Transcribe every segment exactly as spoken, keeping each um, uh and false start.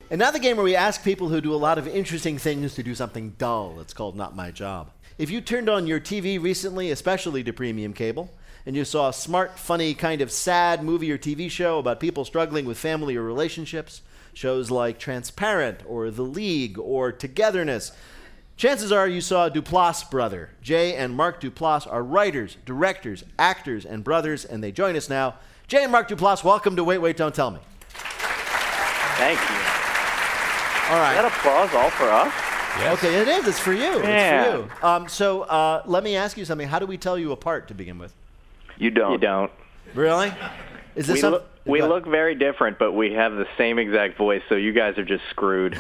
And now the game where we ask people who do a lot of interesting things to do something dull. It's called Not My Job. If you turned on your T V recently, especially to premium cable, and you saw a smart, funny, kind of sad movie or T V show about people struggling with family or relationships, shows like Transparent or The League or Togetherness, chances are you saw Duplass brother. Jay and Mark Duplass are writers, directors, actors, and brothers, and they join us now. Jay and Mark Duplass, welcome to Wait, Wait, Don't Tell Me. Thank you. All right. Is that applause all for us? Yes. Okay, it is. It's for you. Yeah. It's for you. Um, so uh, let me ask you something. How do we tell you apart to begin with? You don't. You don't. Really? Is this we some, look, we look very different, but we have the same exact voice, so you guys are just screwed.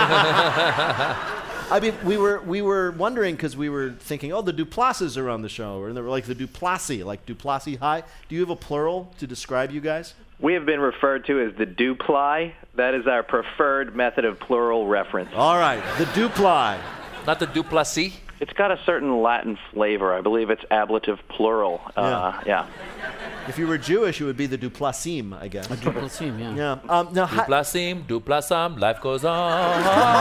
I mean, we were we were wondering because we were thinking, oh, the Duplasses are on the show, or they were like the Duplassi, like Duplassi High. Do you have a plural to describe you guys? We have been referred to as the Dupli. That is our preferred method of plural reference. All right, the Dupli. Not the Duplassi? It's got a certain Latin flavor. I believe it's ablative plural. Uh, yeah. If you were Jewish, it would be the Duplassim, I guess. A Duplassim, yeah. Yeah. Um, now, Duplassim, Duplassam, life goes on.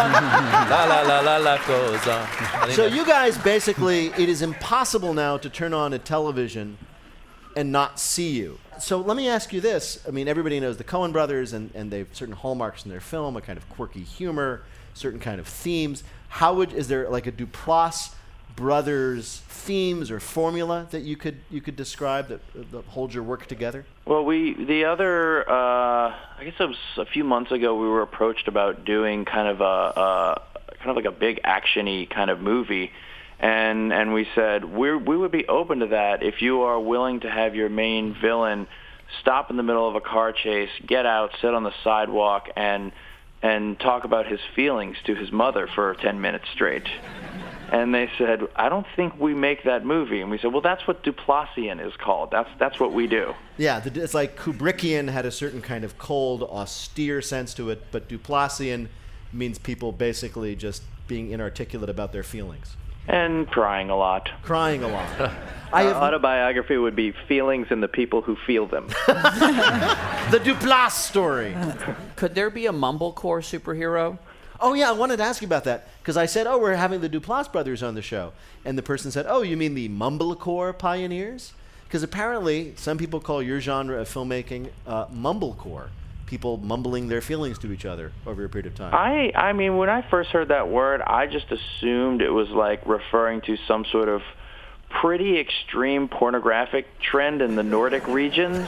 La la la la, life goes on. So you guys basically, it is impossible now to turn on a television and not see you. So let me ask you this. I mean, everybody knows the Coen brothers, and, and they have certain hallmarks in their film, a kind of quirky humor, certain kind of themes. How would, is there like a Duplass brothers themes or formula that you could you could describe that, that holds your work together? Well, we the other uh, I guess it was a few months ago we were approached about doing kind of a, a kind of like a big action-y kind of movie, and and we said we we would be open to that if you are willing to have your main villain stop in the middle of a car chase, get out, sit on the sidewalk, and and talk about his feelings to his mother for ten minutes straight. And they said, I don't think we make that movie. And we said, well, that's what Duplassian is called. That's that's what we do. Yeah, the, it's like Kubrickian had a certain kind of cold, austere sense to it, but Duplassian means people basically just being inarticulate about their feelings. And crying a lot. Crying a lot. I have autobiography would be feelings and the people who feel them. The Duplass story. Could there be a mumblecore superhero? Oh, yeah, I wanted to ask you about that, because I said, oh, we're having the Duplass brothers on the show. And the person said, oh, you mean the mumblecore pioneers? Because apparently some people call your genre of filmmaking uh, mumblecore, people mumbling their feelings to each other over a period of time. I, I mean, when I first heard that word, I just assumed it was like referring to some sort of pretty extreme pornographic trend in the Nordic regions,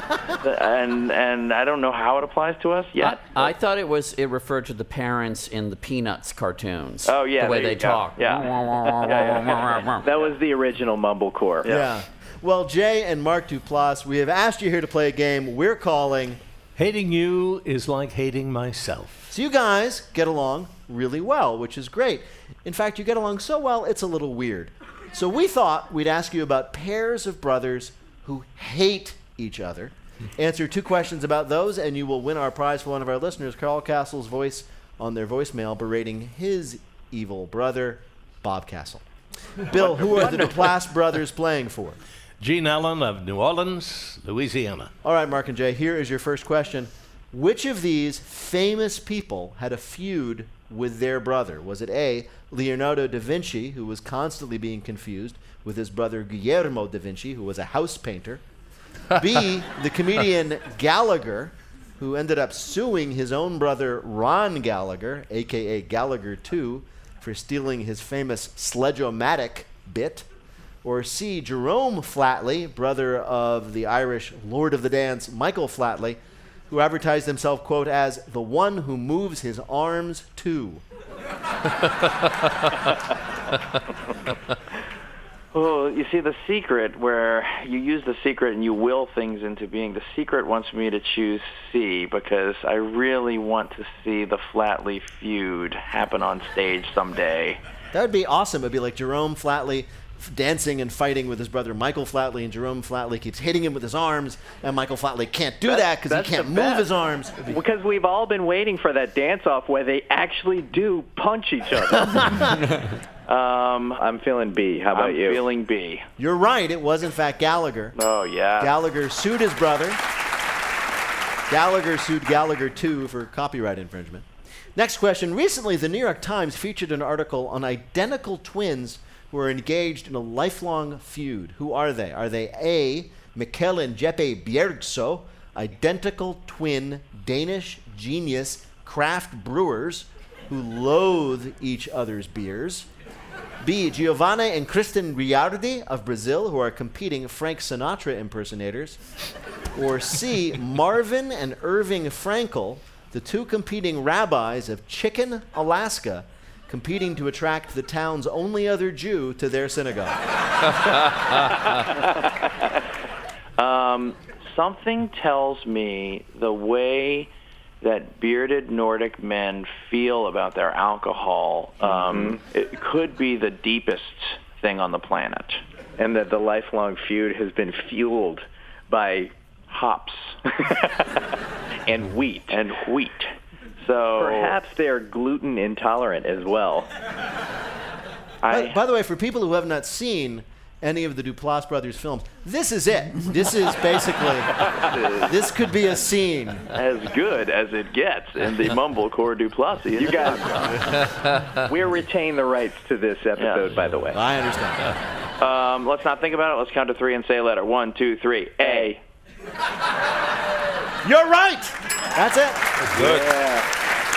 and and I don't know how it applies to us yet. I, I thought it was it referred to the parents in the Peanuts cartoons. Oh yeah, the way there they you go. talk. Yeah. yeah, yeah. That was the original mumblecore. Yeah. yeah. Well, Jay and Mark Duplass, we have asked you here to play a game we're calling Hating You is Like Hating Myself. So you guys get along really well, which is great. In fact, you get along so well, it's a little weird. So we thought we'd ask you about pairs of brothers who hate each other. Answer two questions about those, and you will win our prize for one of our listeners, Carl Castle's voice on their voicemail berating his evil brother, Bob Castle. Bill, who are the Duplass brothers playing for? Gene Allen of New Orleans, Louisiana. All right, Mark and Jay, here is your first question. Which of these famous people had a feud with their brother? Was it A, Leonardo da Vinci, who was constantly being confused with his brother Guillermo da Vinci, who was a house painter? B, the comedian Gallagher, who ended up suing his own brother Ron Gallagher, a k a. Gallagher two, for stealing his famous Sledge-O-Matic bit? Or C, Jerome Flatley, brother of the Irish Lord of the Dance Michael Flatley, who advertised himself, quote, as the one who moves his arms too. Well, you see, the secret, where you use the secret and you will things into being, the secret wants me to choose C, because I really want to see the Flatley feud happen on stage someday. That would be awesome. It would be like Jerome Flatley dancing and fighting with his brother Michael Flatley, and Jerome Flatley keeps hitting him with his arms, and Michael Flatley can't do that because he can't move his arms. Because we've all been waiting for that dance-off where they actually do punch each other. um, I'm feeling B. How about I'm you? I'm feeling B. You're right. It was, in fact, Gallagher. Oh, yeah. Gallagher sued his brother. Gallagher sued Gallagher two for copyright infringement. Next question. Recently, the New York Times featured an article on identical twins who are engaged in a lifelong feud. Who are they? Are they A, Mikkel and Jeppe Bjergso, identical twin Danish genius craft brewers who loathe each other's beers? B, Giovanni and Kristen Riardi of Brazil, who are competing Frank Sinatra impersonators? Or C, Marvin and Irving Frankel, the two competing rabbis of Chicken, Alaska, competing to attract the town's only other Jew to their synagogue? um, something tells me the way that bearded Nordic men feel about their alcohol, um, mm-hmm. it could be the deepest thing on the planet. And that the lifelong feud has been fueled by hops and wheat. And wheat. So perhaps they're gluten intolerant as well. I, by, by the way, for people who have not seen any of the Duplass brothers films, this is it. This is basically, this could be a scene. As good as it gets in the Mumblecore Duplassian. You guys, we retain the rights to this episode, yeah. by the way. I understand. Um, let's not think about it. Let's count to three and say a letter. One, two, three. A. You're right. That's it. That's good. Yeah.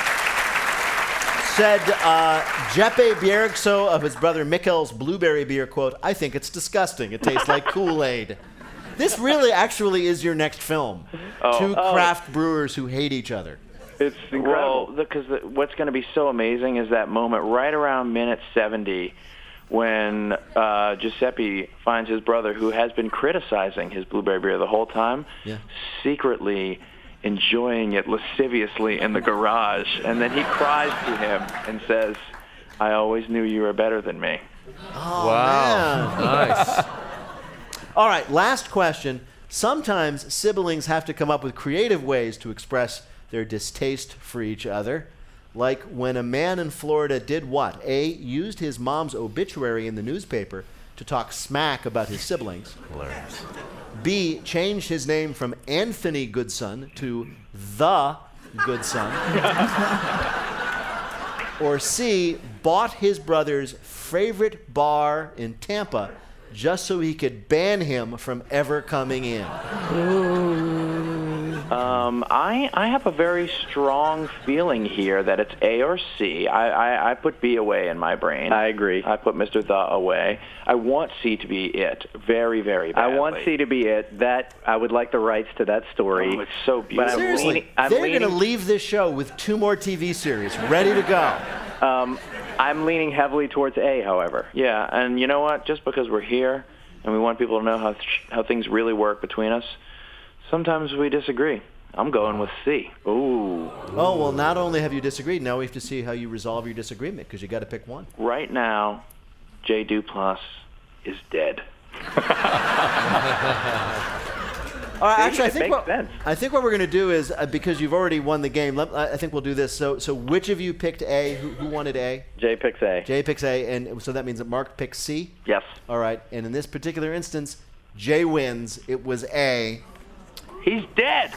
Said uh, Jeppe Bjergso of his brother Mikkel's blueberry beer, quote, "I think it's disgusting. It tastes like Kool-Aid." This really actually is your next film. Oh. Two oh. craft brewers who hate each other. It's incredible. Well, because the, what's going to be so amazing is that moment right around minute seventy when uh, Giuseppe finds his brother, who has been criticizing his blueberry beer the whole time, yeah. secretly enjoying it lasciviously in the garage, and then he cries to him and says, "I always knew you were better than me." Oh, wow. Man. Nice. All right, last question. Sometimes siblings have to come up with creative ways to express their distaste for each other, like when a man in Florida did what? A, used his mom's obituary in the newspaper to talk smack about his siblings. Hilarious. B, changed his name from Anthony Goodson to The Goodson. Or C, bought his brother's favorite bar in Tampa just so he could ban him from ever coming in. Um, I, I have a very strong feeling here that it's A or C. I, I, I put B away in my brain. I agree. I put Mister The away. I want C to be it very, very badly. I want C to be it. That I would like the rights to that story. Oh, it's so beautiful. But I'm Seriously, leaning, I'm they're leaning, going to leave this show with two more T V series ready to go. Um, I'm leaning heavily towards A, however. Yeah, and you know what? Just because we're here and we want people to know how th- how things really work between us, sometimes we disagree. I'm going with C. Ooh. Oh, well, not only have you disagreed, now we have to see how you resolve your disagreement, because you got to pick one. Right now, Jay Duplass is dead. All right, actually, I it think makes what sense. I think what we're going to do is uh, because you've already won the game. Let, I think we'll do this. So, so which of you picked A? Who, who wanted A? Jay picks A. Jay picks A, and so that means that Mark picks C. Yes. All right, and in this particular instance, Jay wins. It was A. He's dead.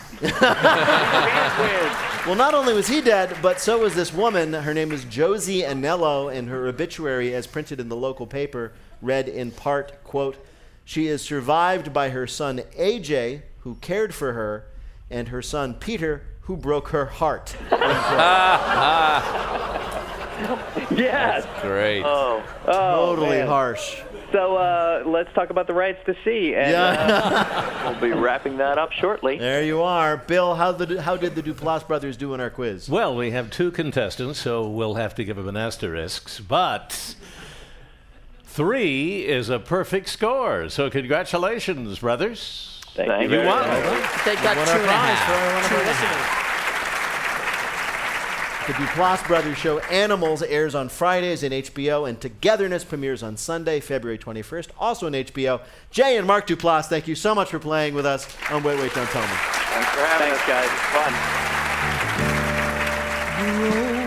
Well, not only was he dead, but so was this woman. Her name is Josie Anello, and her obituary, as printed in the local paper, read in part, quote, "She is survived by her son A J, who cared for her, and her son Peter, who broke her heart." Yes. Great. Oh. Oh, Totally man. harsh. So uh, let's talk about the rights to C. And, Yeah. We'll be wrapping that up shortly. There you are. Bill, how, the, how did the Duplass brothers do in our quiz? Well, we have two contestants, so we'll have to give them an asterisk. But three is a perfect score. So congratulations, brothers. Thank Thank you. you. very won. much. They got Won two our and a prize for our- one half. of Two our listeners. The Duplass Brothers show Animals airs on Fridays in H B O, and Togetherness premieres on Sunday, February twenty-first, also in H B O. Jay and Mark Duplass, thank you so much for playing with us on Wait, Wait, Don't Tell Me. Thanks for having Thanks, us, guys. It's fun.